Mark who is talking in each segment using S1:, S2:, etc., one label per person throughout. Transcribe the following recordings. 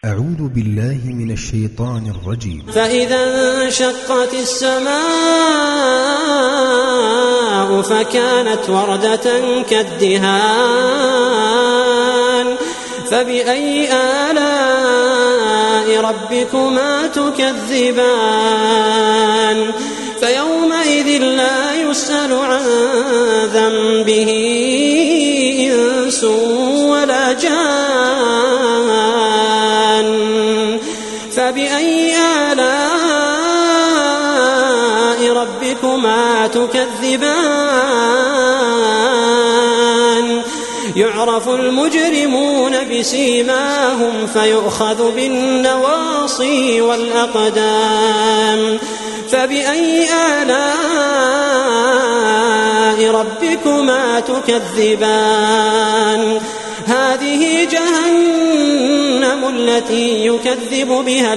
S1: أعوذ بالله من الشيطان الرجيم.
S2: فإذا انشقت السماء فكانت وردة كالدهان فبأي آلاء ربكما تكذبان فيومئذ لا يسأل عن ذنبه إنس ولا جان فبأي آلاء ربكما تكذبان يعرف المجرمون بسيماهم فيؤخذ بالنواصي والأقدام فبأي آلاء ربكما تكذبان هذه جهنم التي يكذب بها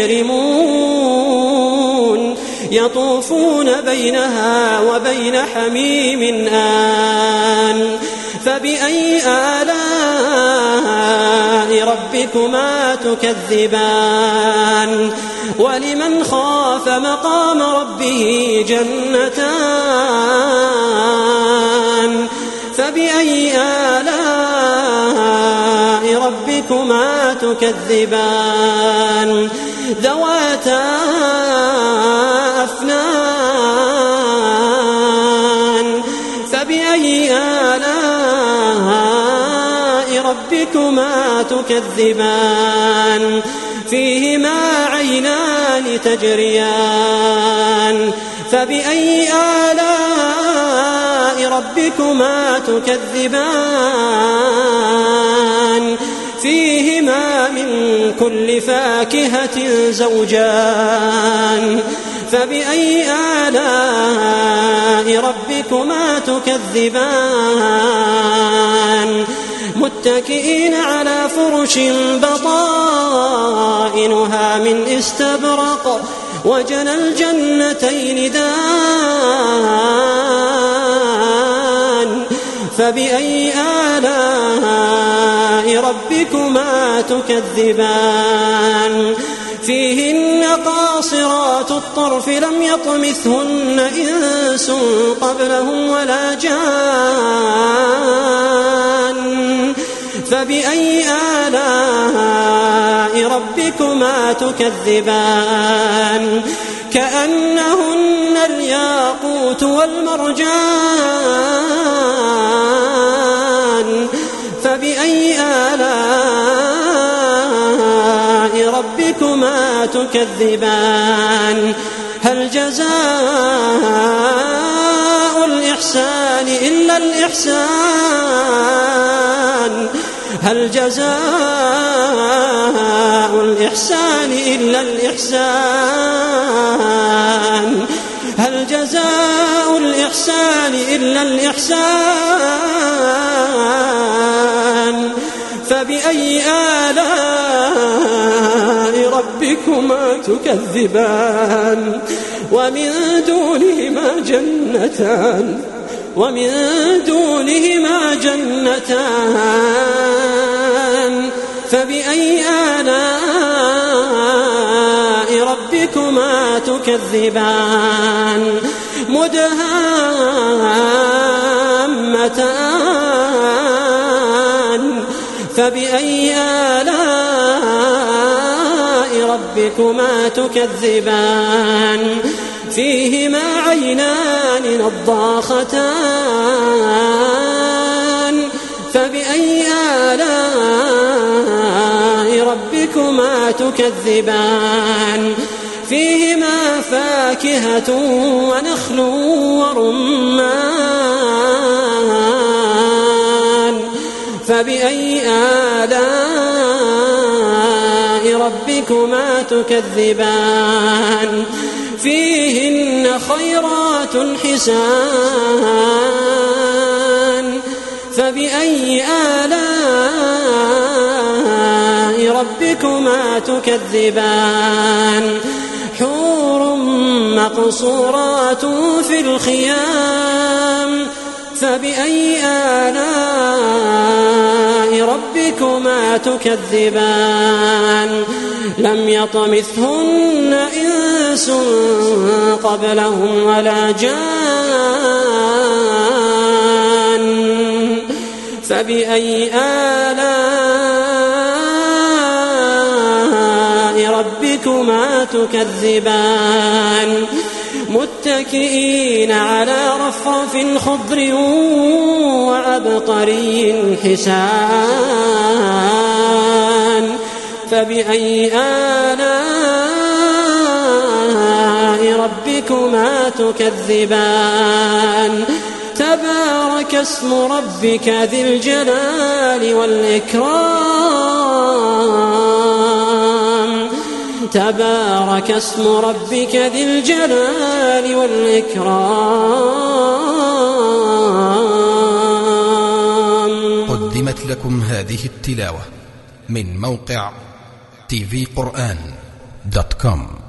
S2: المجرمون يطوفون بينها وبين حميم آن فبأي آلاء ربكما تكذبان ولمن خاف مقام ربه جنتان فبأي آلاء ربكما تكذبان ذواتا أفنان فبأي آلاء ربكما تكذبان فيهما عينان تجريان فبأي آلاء ربكما تكذبان فيهما من كل فاكهة زوجان فبأي آلاء ربكما تكذبان متكئين على فرش بطائنها من استبرق وجنى الجنتين دان فبأي آلاء ربكما تكذبان فيهن قاصرات الطرف لم يطمثهن إنس قبلهم ولا جان فبأي آلاء ربكما تكذبان كأنهن الياقوت والمرجان فبأي آلاء ربكما تكذبان هل جزاء الإحسان إلا الإحسان هل جزاء الإحسان إلا الإحسان هل جزاء الإحسان إلا الإحسان فبأي آلاء ربكما تكذبان ومن دونهما جنتان فبأي آلاء ربكما تكذبان مدهامتان فبأي آلاء ربكما تكذبان فيهما عينان نضاختان فبأي آلاء ربكما تكذبان فيهما فاكهة ونخل ورمان فبأي آلاء ربكما تكذبان فيهن خيرات حسان فبأي آلاء ربكما تكذبان حور مقصورات في الخيام فبأي آلاء ربكما تكذبان لم يطمثهن إنس قبلهم ولا جان فبأي آلاء ربكما تكذبان متكئين على رفرف خضر وعبقري حسان فبأي آلاء ربكما تكذبان تبارك اسم ربك ذي الجلال والإكرام تبارك اسم ربك ذي الجلال والإكرام.
S1: قدمت لكم هذه التلاوة من موقع tvquran.com.